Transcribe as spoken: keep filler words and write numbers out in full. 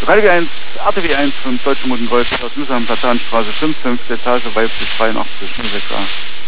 drei W eins, R T W eins von Deutsche Modengolf aus Nussheim, Platanstraße fünf, fünfte Etage, weiblich dreiundachtzig, null sechs a.